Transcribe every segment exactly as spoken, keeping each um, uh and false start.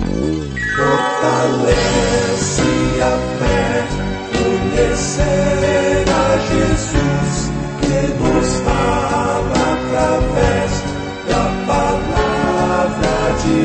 Fortalece a fé, conhecer a Jesus, que nos fala através da palavra de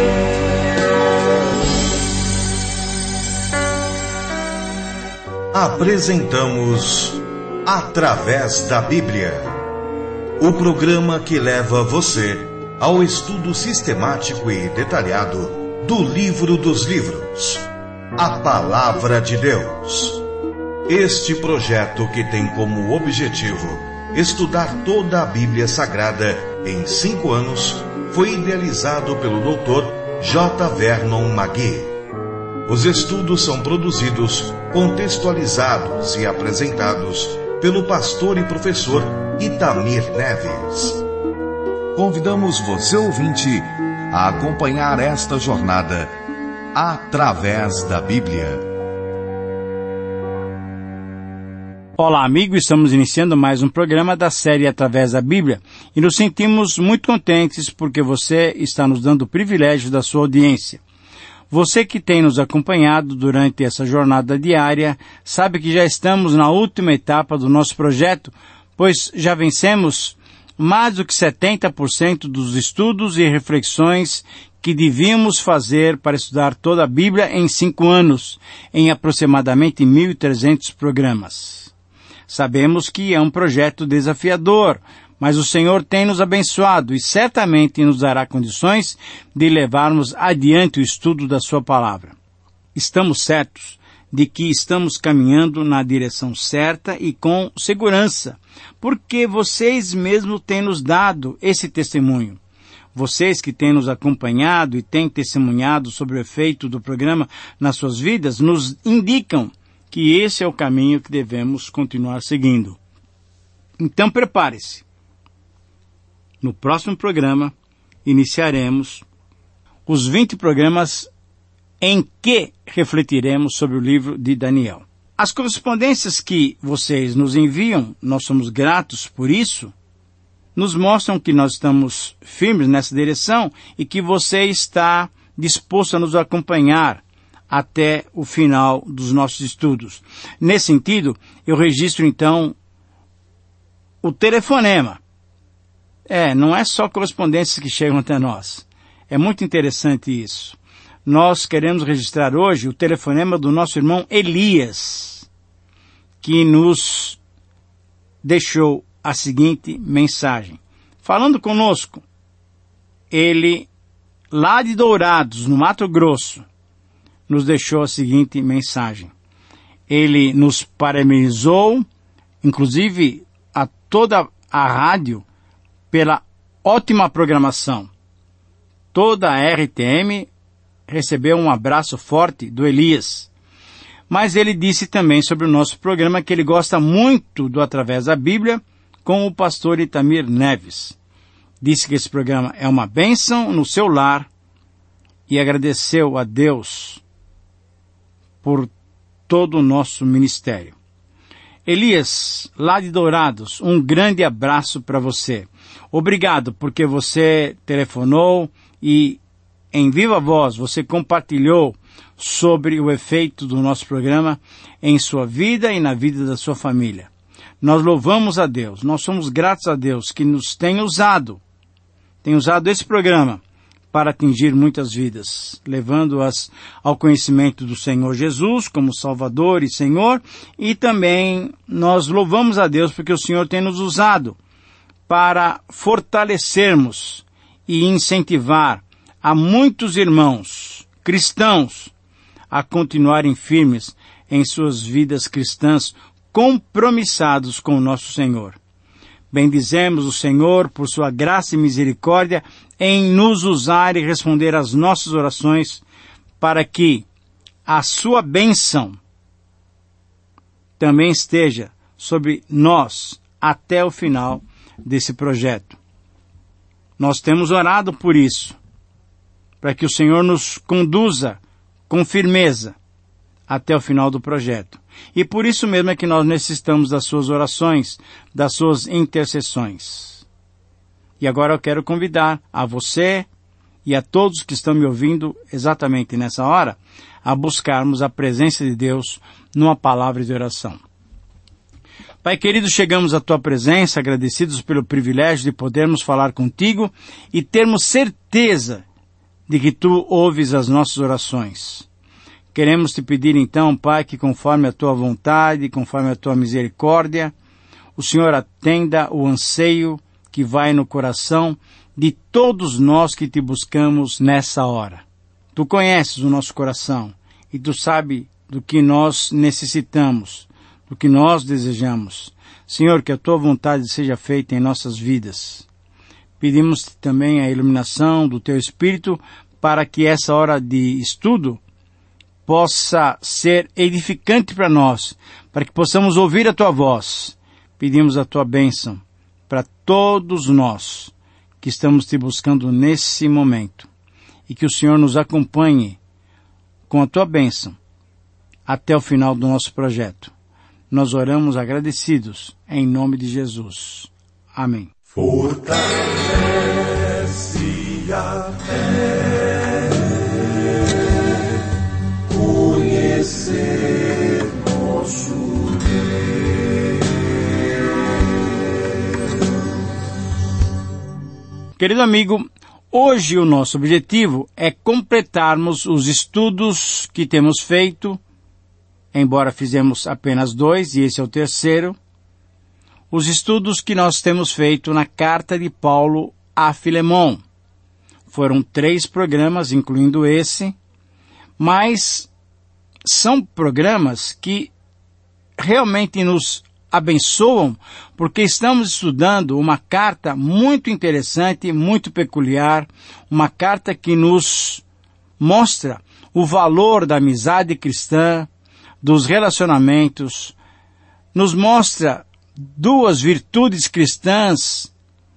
Deus. Apresentamos Através da Bíblia, o programa que leva você ao estudo sistemático e detalhado do livro dos livros, a Palavra de Deus. Este projeto, que tem como objetivo estudar toda a Bíblia Sagrada em cinco anos, foi idealizado pelo doutor J. Vernon McGee. Os estudos são produzidos, contextualizados e apresentados pelo pastor e professor Itamir Neves. Convidamos você, ouvinte, a acompanhar esta jornada através da Bíblia. Olá, amigo, estamos iniciando mais um programa da série Através da Bíblia e nos sentimos muito contentes porque você está nos dando o privilégio da sua audiência. Você que tem nos acompanhado durante essa jornada diária sabe que já estamos na última etapa do nosso projeto, pois já vencemos mais do que setenta por cento dos estudos e reflexões que devíamos fazer para estudar toda a Bíblia em cinco anos, em aproximadamente mil e trezentos programas. Sabemos que é um projeto desafiador, mas o Senhor tem nos abençoado e certamente nos dará condições de levarmos adiante o estudo da sua palavra. Estamos certos de que estamos caminhando na direção certa e com segurança, porque vocês mesmos têm nos dado esse testemunho. Vocês que têm nos acompanhado e têm testemunhado sobre o efeito do programa nas suas vidas, nos indicam que esse é o caminho que devemos continuar seguindo. Então prepare-se. No próximo programa, iniciaremos os vinte programas em que refletiremos sobre o livro de Daniel. As correspondências que vocês nos enviam, nós somos gratos por isso, nos mostram que nós estamos firmes nessa direção e que você está disposto a nos acompanhar até o final dos nossos estudos. Nesse sentido, eu registro então o telefonema. É, não é só correspondências que chegam até nós. É muito interessante isso. Nós queremos registrar hoje o telefonema do nosso irmão Elias, que nos deixou a seguinte mensagem. Falando conosco, ele, lá de Dourados, no Mato Grosso, nos deixou a seguinte mensagem. Ele nos parabenizou, inclusive a toda a rádio, pela ótima programação. Toda a R T M recebeu um abraço forte do Elias. Mas ele disse também sobre o nosso programa que ele gosta muito do Através da Bíblia com o pastor Itamir Neves. Disse que esse programa é uma bênção no seu lar e agradeceu a Deus por todo o nosso ministério. Elias, lá de Dourados, um grande abraço para você. Obrigado porque você telefonou e em viva voz você compartilhou sobre o efeito do nosso programa em sua vida e na vida da sua família. Nós louvamos a Deus, nós somos gratos a Deus que nos tem usado, tem usado esse programa para atingir muitas vidas, levando-as ao conhecimento do Senhor Jesus como Salvador e Senhor, e também nós louvamos a Deus porque o Senhor tem nos usado para fortalecermos e incentivar a muitos irmãos cristãos a continuarem firmes em suas vidas cristãs, compromissados com o nosso Senhor. Bendizemos o Senhor por sua graça e misericórdia em nos usar e responder às nossas orações para que a sua bênção também esteja sobre nós até o final desse projeto. Nós temos orado por isso, para que o Senhor nos conduza com firmeza até o final do projeto. E por isso mesmo é que nós necessitamos das suas orações, das suas intercessões. E agora eu quero convidar a você e a todos que estão me ouvindo exatamente nessa hora, a buscarmos a presença de Deus numa palavra de oração. Pai querido, chegamos à Tua presença, agradecidos pelo privilégio de podermos falar contigo e termos certeza de que Tu ouves as nossas orações. Queremos Te pedir então, Pai, que conforme a Tua vontade, conforme a Tua misericórdia, o Senhor atenda o anseio que vai no coração de todos nós que Te buscamos nessa hora. Tu conheces o nosso coração e Tu sabes do que nós necessitamos, do que nós desejamos. Senhor, que a Tua vontade seja feita em nossas vidas. Pedimos-te também a iluminação do Teu Espírito para que essa hora de estudo possa ser edificante para nós, para que possamos ouvir a Tua voz. Pedimos a Tua bênção para todos nós que estamos Te buscando nesse momento. E que o Senhor nos acompanhe com a Tua bênção até o final do nosso projeto. Nós oramos agradecidos em nome de Jesus. Amém. Fortalece a fé, conhecer nosso Deus. Querido amigo, hoje o nosso objetivo é completarmos os estudos que temos feito, embora fizemos apenas dois, e esse é o terceiro, os estudos que nós temos feito na carta de Paulo a Filemon. Foram três programas, incluindo esse, mas são programas que realmente nos abençoam, porque estamos estudando uma carta muito interessante, muito peculiar, uma carta que nos mostra o valor da amizade cristã, dos relacionamentos, nos mostra duas virtudes cristãs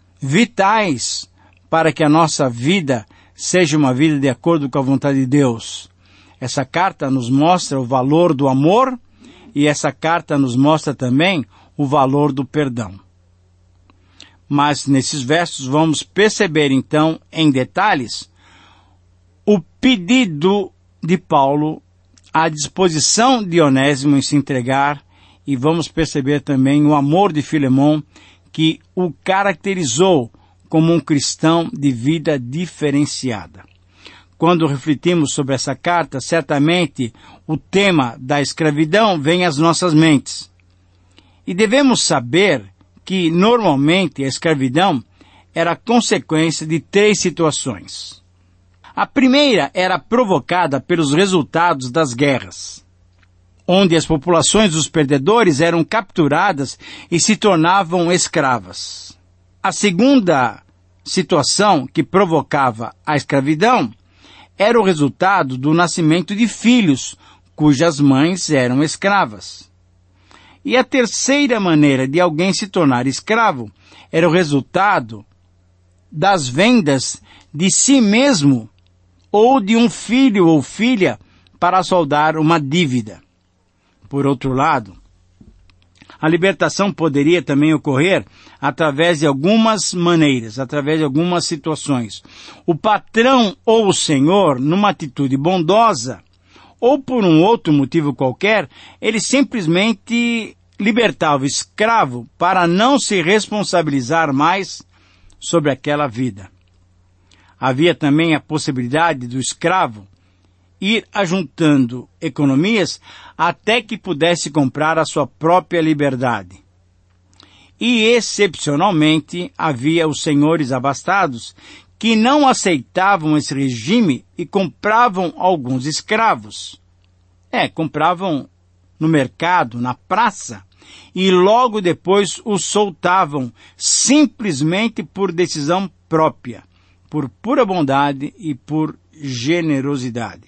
vitais para que a nossa vida seja uma vida de acordo com a vontade de Deus. Essa carta nos mostra o valor do amor e essa carta nos mostra também o valor do perdão. Mas nesses versos vamos perceber então em detalhes o pedido de Paulo, a disposição de Onésimo em se entregar, e vamos perceber também o amor de Filemon que o caracterizou como um cristão de vida diferenciada. Quando refletimos sobre essa carta, certamente o tema da escravidão vem às nossas mentes. E devemos saber que, normalmente, a escravidão era consequência de três situações. A primeira era provocada pelos resultados das guerras, onde as populações dos perdedores eram capturadas e se tornavam escravas. A segunda situação que provocava a escravidão era o resultado do nascimento de filhos cujas mães eram escravas. E a terceira maneira de alguém se tornar escravo era o resultado das vendas de si mesmo ou de um filho ou filha para saldar uma dívida. Por outro lado, a libertação poderia também ocorrer através de algumas maneiras, através de algumas situações. O patrão ou o senhor, numa atitude bondosa, ou por um outro motivo qualquer, ele simplesmente libertava o escravo para não se responsabilizar mais sobre aquela vida. Havia também a possibilidade do escravo ir ajuntando economias até que pudesse comprar a sua própria liberdade. E, excepcionalmente, havia os senhores abastados que não aceitavam esse regime e compravam alguns escravos. É, compravam no mercado, na praça, e logo depois os soltavam simplesmente por decisão própria, por pura bondade e por generosidade.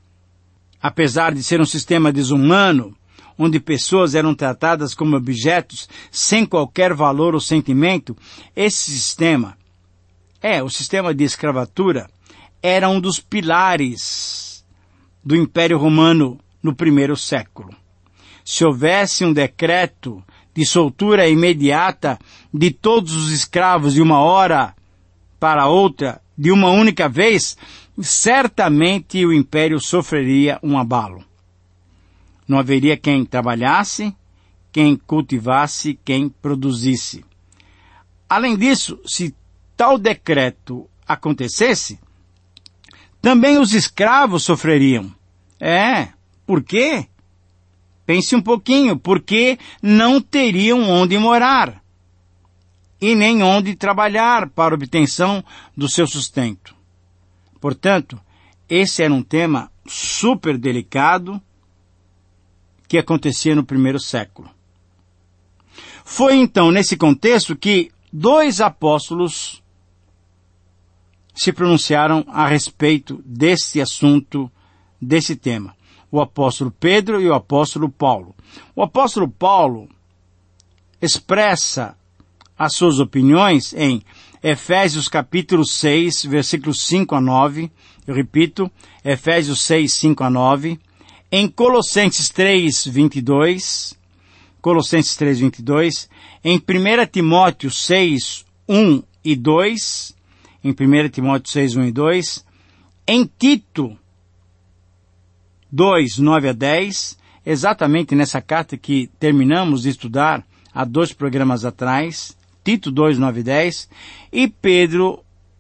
Apesar de ser um sistema desumano, onde pessoas eram tratadas como objetos sem qualquer valor ou sentimento, esse sistema, é, o sistema de escravatura, era um dos pilares do Império Romano no primeiro século. Se houvesse um decreto de soltura imediata de todos os escravos de uma hora para outra, de uma única vez, certamente o império sofreria um abalo. Não haveria quem trabalhasse, quem cultivasse, quem produzisse. Além disso, se tal decreto acontecesse, também os escravos sofreriam. É, por quê? Pense um pouquinho, porque não teriam onde morar e nem onde trabalhar para obtenção do seu sustento. Portanto, esse era um tema super delicado que acontecia no primeiro século. Foi então nesse contexto que dois apóstolos se pronunciaram a respeito desse assunto, desse tema. O apóstolo Pedro e o apóstolo Paulo. O apóstolo Paulo expressa as suas opiniões em Efésios capítulo seis, versículos cinco a nove. Eu repito, Efésios seis, cinco a nove. Em Colossenses três, vinte e dois. Colossenses três, vinte e dois. Em primeira Timóteo seis, um e dois. Em primeira Timóteo seis, um e dois. Em Tito dois, nove a dez, exatamente nessa carta que terminamos de estudar há dois programas atrás, Tito dois, nove e dez, e Pedro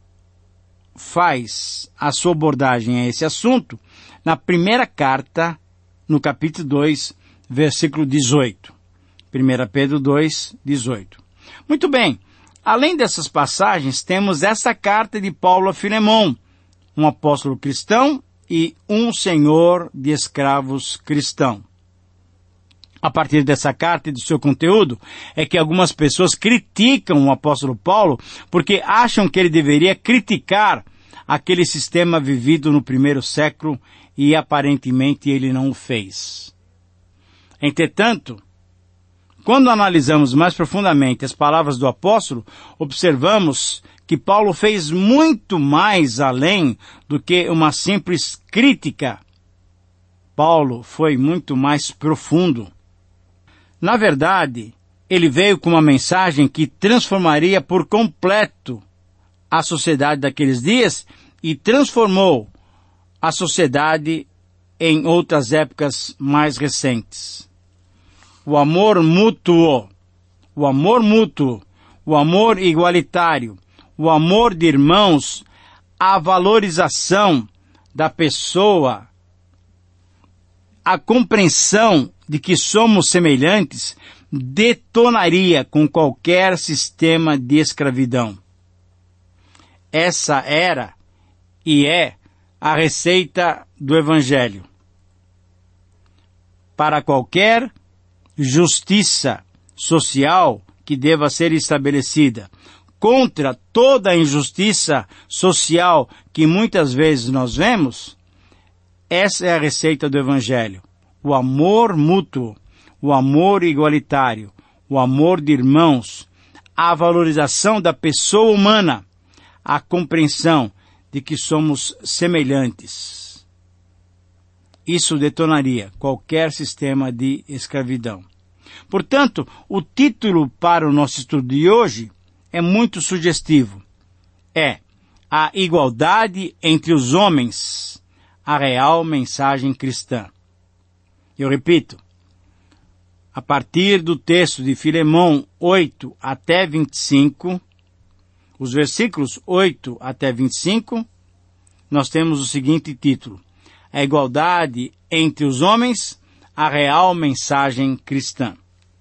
faz a sua abordagem a esse assunto na primeira carta, no capítulo dois, versículo dezoito. primeira Pedro dois, dezoito. Muito bem, além dessas passagens, temos essa carta de Paulo a Filemão, um apóstolo cristão e um senhor de escravos cristão. A partir dessa carta e do seu conteúdo, é que algumas pessoas criticam o apóstolo Paulo porque acham que ele deveria criticar aquele sistema vivido no primeiro século e aparentemente ele não o fez. Entretanto, quando analisamos mais profundamente as palavras do apóstolo, observamos que Paulo fez muito mais além do que uma simples crítica. Paulo foi muito mais profundo. Na verdade, ele veio com uma mensagem que transformaria por completo a sociedade daqueles dias e transformou a sociedade em outras épocas mais recentes. O amor mútuo, o amor mútuo, o amor igualitário, o amor de irmãos, a valorização da pessoa, a compreensão de que somos semelhantes, detonaria com qualquer sistema de escravidão. Essa era e é a receita do Evangelho. Para qualquer justiça social que deva ser estabelecida, contra toda a injustiça social que muitas vezes nós vemos, essa é a receita do Evangelho. O amor mútuo, o amor igualitário, o amor de irmãos, a valorização da pessoa humana, a compreensão de que somos semelhantes. Isso detonaria qualquer sistema de escravidão. Portanto, o título para o nosso estudo de hoje é muito sugestivo. É a igualdade entre os homens, a real mensagem cristã. Eu repito, a partir do texto de Filemão oito até vinte e cinco, os versículos oito até vinte e cinco, nós temos o seguinte título: a igualdade entre os homens, a real mensagem cristã.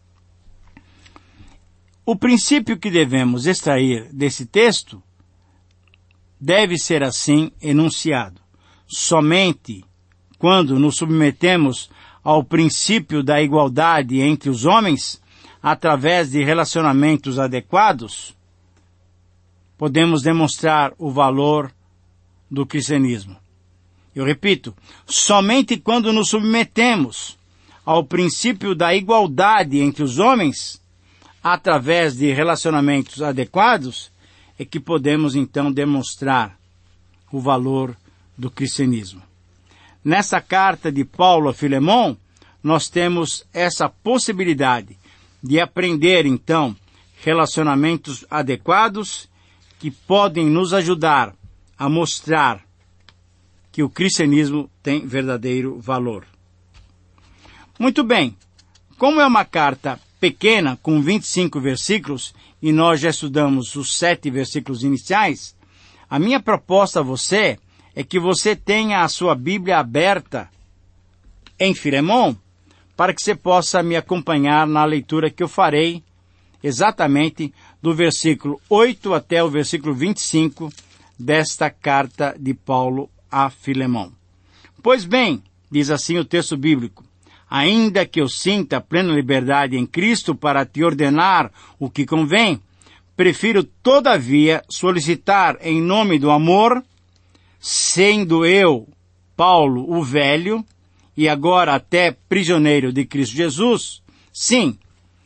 O princípio que devemos extrair desse texto deve ser assim enunciado. Somente quando nos submetemos ao princípio da igualdade entre os homens, através de relacionamentos adequados, podemos demonstrar o valor do cristianismo. Eu repito, somente quando nos submetemos ao princípio da igualdade entre os homens, através de relacionamentos adequados, é que podemos então demonstrar o valor do cristianismo. Nessa carta de Paulo a Filemão, nós temos essa possibilidade de aprender então relacionamentos adequados que podem nos ajudar a mostrar que o cristianismo tem verdadeiro valor. Muito bem, como é uma carta pequena, com vinte e cinco versículos, e nós já estudamos os sete versículos iniciais, a minha proposta a você é que você tenha a sua Bíblia aberta em Filemon, para que você possa me acompanhar na leitura que eu farei, exatamente do versículo oito até o versículo vinte e cinco desta carta de Paulo a Filemon. Pois bem, diz assim o texto bíblico, ainda que eu sinta plena liberdade em Cristo para te ordenar o que convém, prefiro todavia solicitar em nome do amor, sendo eu, Paulo, o velho, e agora até prisioneiro de Cristo Jesus, sim,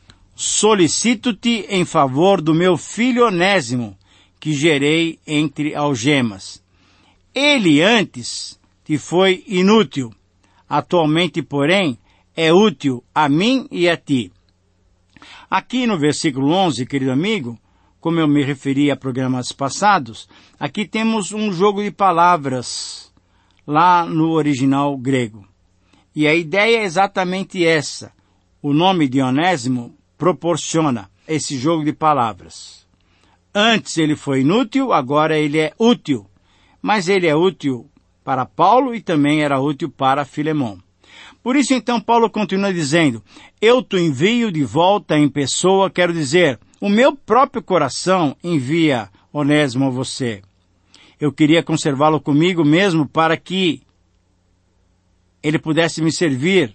solicito-te em favor do meu filho Onésimo, que gerei entre algemas. Ele antes te foi inútil, atualmente, porém, é útil a mim e a ti. Aqui no versículo onze, querido amigo, como eu me referi a programas passados, aqui temos um jogo de palavras lá no original grego. E a ideia é exatamente essa. O nome de Onésimo proporciona esse jogo de palavras. Antes ele foi inútil, agora ele é útil. Mas ele é útil para Paulo e também era útil para Filemon. Por isso, então, Paulo continua dizendo, eu te envio de volta em pessoa, quero dizer, o meu próprio coração envia Onésimo a você. Eu queria conservá-lo comigo mesmo para que ele pudesse me servir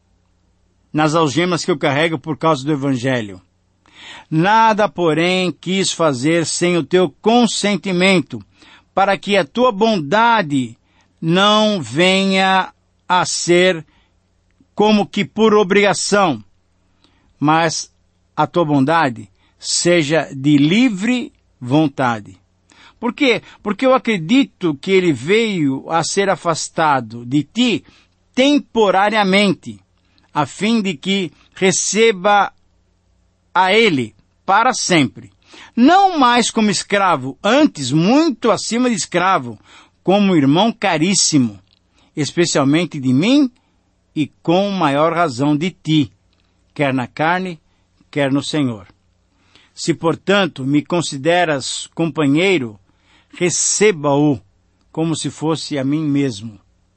nas algemas que eu carrego por causa do Evangelho. Nada, porém, quis fazer sem o teu consentimento, para que a tua bondade não venha a ser como que por obrigação, mas a tua bondade seja de livre vontade. Por quê? Porque eu acredito que ele veio a ser afastado de ti temporariamente, a fim de que receba a ele para sempre. Não mais como escravo, antes muito acima de escravo, como irmão caríssimo, especialmente de mim e com maior razão de ti, quer na carne, quer no Senhor. Se, portanto, me consideras companheiro, receba-o como se fosse a mim mesmo.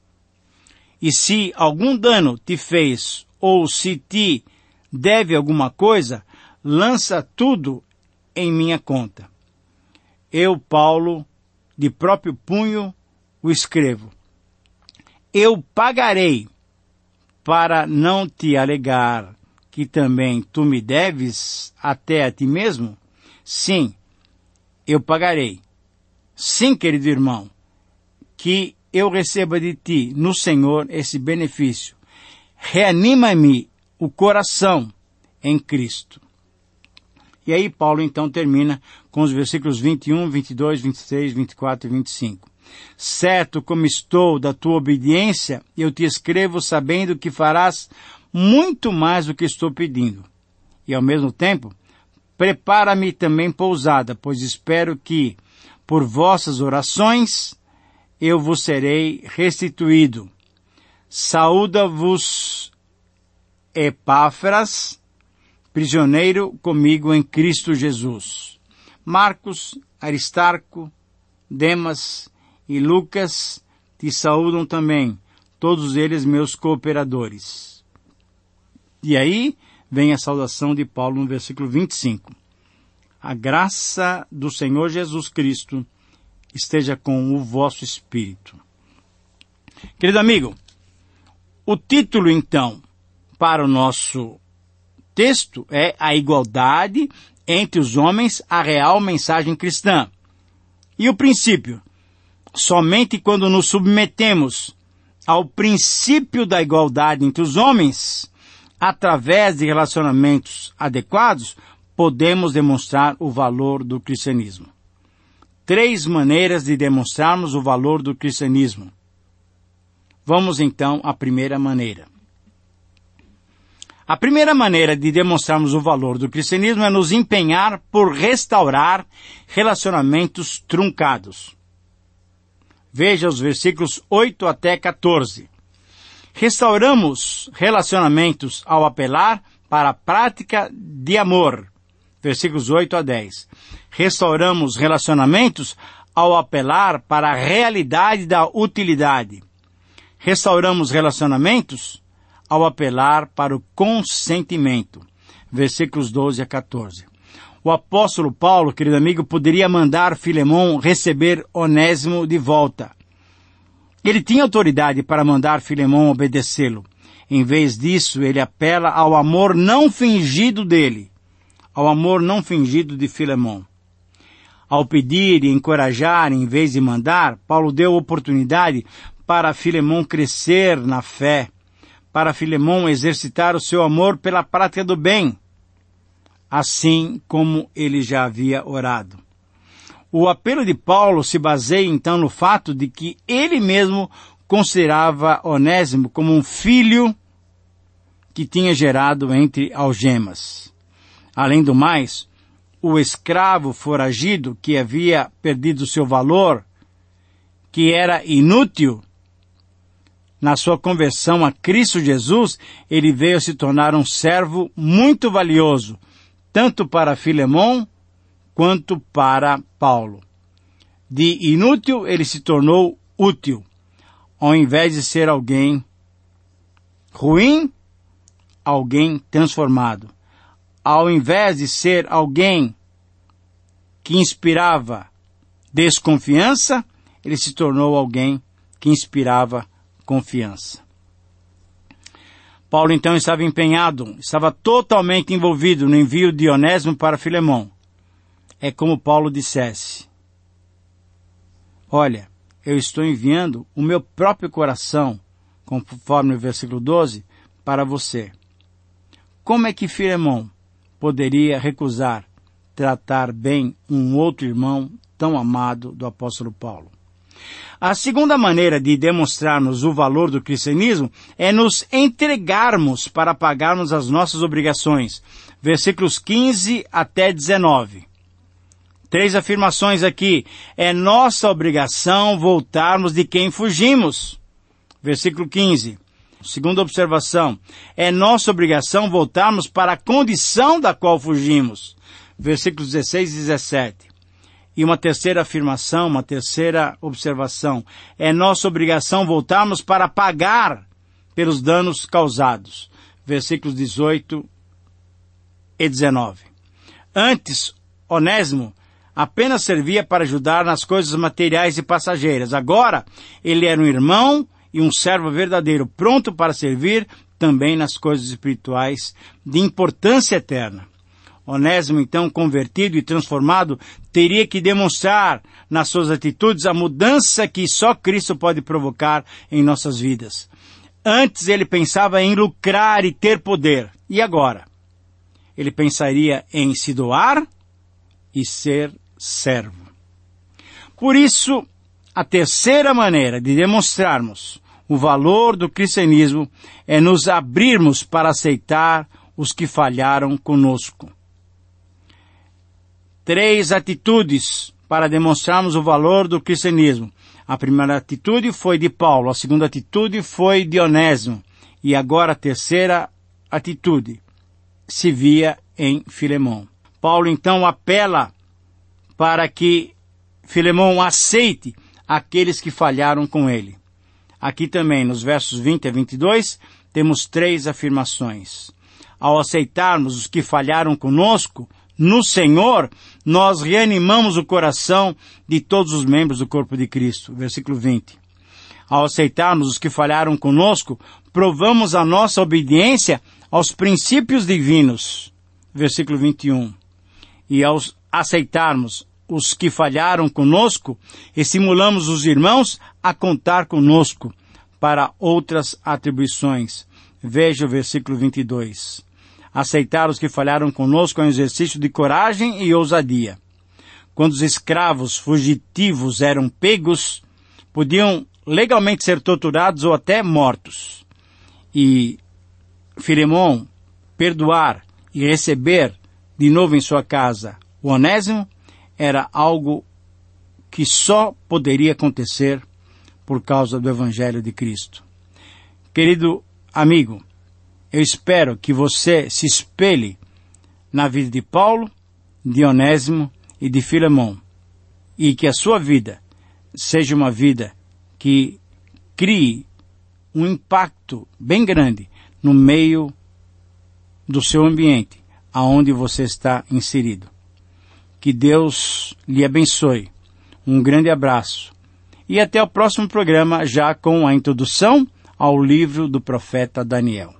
E se algum dano te fez, ou se te deve alguma coisa, lança tudo em minha conta. Eu, Paulo, de próprio punho, o escrevo. Eu pagarei, para não te alegar que também tu me deves até a ti mesmo? Sim, eu pagarei. Sim, querido irmão, que eu receba de ti, no Senhor, esse benefício. Reanima-me o coração em Cristo. E aí Paulo então termina com os versículos vinte e um, vinte e dois, vinte e três, vinte e quatro e vinte e cinco. Certo como estou da tua obediência, eu te escrevo sabendo que farás muito mais do que estou pedindo. E ao mesmo tempo, prepara-me também pousada, pois espero que, por vossas orações, eu vos serei restituído. Saúda-vos Epáfras, prisioneiro comigo em Cristo Jesus. Marcos, Aristarco, Demas e Lucas te saúdam também, todos eles meus cooperadores. E aí vem a saudação de Paulo no versículo vinte e cinco. A graça do Senhor Jesus Cristo esteja com o vosso espírito. Querido amigo, o título então para o nosso texto é a igualdade entre os homens, a real mensagem cristã. E o princípio? Somente quando nos submetemos ao princípio da igualdade entre os homens, através de relacionamentos adequados, podemos demonstrar o valor do cristianismo. Três maneiras de demonstrarmos o valor do cristianismo. Vamos então à primeira maneira. A primeira maneira de demonstrarmos o valor do cristianismo é nos empenhar por restaurar relacionamentos truncados. Veja os versículos oito até quatorze. Restauramos relacionamentos ao apelar para a prática de amor. Versículos oito a dez. Restauramos relacionamentos ao apelar para a realidade da utilidade. Restauramos relacionamentos ao apelar para o consentimento. Versículos doze a quatorze. O apóstolo Paulo, querido amigo, poderia mandar Filemão receber Onésimo de volta. Ele tinha autoridade para mandar Filemão obedecê-lo. Em vez disso, ele apela ao amor não fingido dele, ao amor não fingido de Filemão. Ao pedir e encorajar, em vez de mandar, Paulo deu oportunidade para Filemão crescer na fé, para Filemão exercitar o seu amor pela prática do bem, assim como ele já havia orado. O apelo de Paulo se baseia então no fato de que ele mesmo considerava Onésimo como um filho que tinha gerado entre algemas. Além do mais, o escravo foragido que havia perdido seu valor, que era inútil, na sua conversão a Cristo Jesus, ele veio se tornar um servo muito valioso, tanto para Filemão quanto para Paulo. De inútil, ele se tornou útil. Ao invés de ser alguém ruim, alguém transformado. Ao invés de ser alguém que inspirava desconfiança, ele se tornou alguém que inspirava confiança. Paulo então estava empenhado, estava totalmente envolvido no envio de Onésimo para Filemão. É como Paulo dissesse: olha, eu estou enviando o meu próprio coração, conforme o versículo doze, para você. Como é que Filemão poderia recusar tratar bem um outro irmão tão amado do apóstolo Paulo? A segunda maneira de demonstrarmos o valor do cristianismo é nos entregarmos para pagarmos as nossas obrigações. Versículos quinze até dezenove. Três afirmações aqui. É nossa obrigação voltarmos de quem fugimos. Versículo quinze. Segunda observação. É nossa obrigação voltarmos para a condição da qual fugimos. Versículos dezesseis e dezessete. E uma terceira afirmação, uma terceira observação. É nossa obrigação voltarmos para pagar pelos danos causados. Versículos dezoito e dezenove. Antes, Onésimo apenas servia para ajudar nas coisas materiais e passageiras. Agora, ele era um irmão e um servo verdadeiro, pronto para servir também nas coisas espirituais de importância eterna. Onésimo, então, convertido e transformado, teria que demonstrar nas suas atitudes a mudança que só Cristo pode provocar em nossas vidas. Antes ele pensava em lucrar e ter poder. E agora? Ele pensaria em se doar e ser servo. Por isso, a terceira maneira de demonstrarmos o valor do cristianismo é nos abrirmos para aceitar os que falharam conosco. Três atitudes para demonstrarmos o valor do cristianismo. A primeira atitude foi de Paulo, a segunda atitude foi de Onésimo, e agora a terceira atitude se via em Filemão. Paulo então apela para que Filemão aceite aqueles que falharam com ele. Aqui também, nos versos vinte a vinte e dois, temos três afirmações. Ao aceitarmos os que falharam conosco, no Senhor, nós reanimamos o coração de todos os membros do corpo de Cristo. Versículo vinte. Ao aceitarmos os que falharam conosco, provamos a nossa obediência aos princípios divinos. Versículo vinte e um. E ao aceitarmos os que falharam conosco, estimulamos os irmãos a contar conosco para outras atribuições. Veja o versículo vinte e dois. Aceitar os que falharam conosco é um exercício de coragem e ousadia. Quando os escravos fugitivos eram pegos, podiam legalmente ser torturados ou até mortos. E Filemão perdoar e receber de novo em sua casa o Onésimo era algo que só poderia acontecer por causa do Evangelho de Cristo. Querido amigo, eu espero que você se espelhe na vida de Paulo, de Onésimo e de Filemão, e que a sua vida seja uma vida que crie um impacto bem grande no meio do seu ambiente, aonde você está inserido. Que Deus lhe abençoe. Um grande abraço. E até o próximo programa, já com a introdução ao livro do profeta Daniel.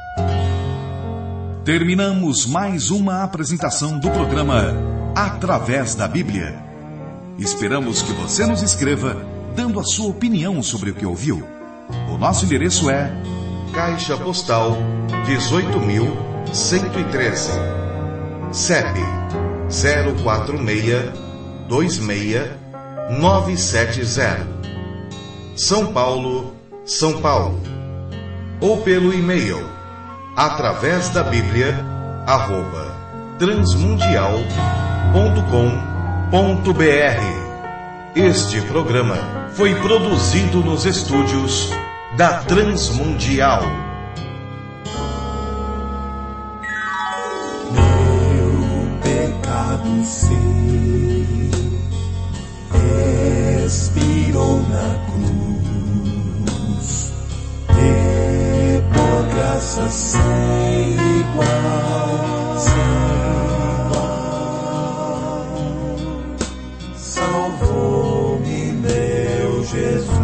Terminamos mais uma apresentação do programa Através da Bíblia. Esperamos que você nos escreva, dando a sua opinião sobre o que ouviu. O nosso endereço é Caixa Postal dezoito mil cento e treze, C E P zero quatro seis dois seis nove sete zero, São Paulo, São Paulo. Ou pelo e-mail através da Bíblia arroba transmundial ponto com ponto br. Este programa foi produzido nos estúdios da Transmundial. Meu pecado sei, expirou na cruz, e por graça sem igual, sem igual, salvou-me meu Jesus.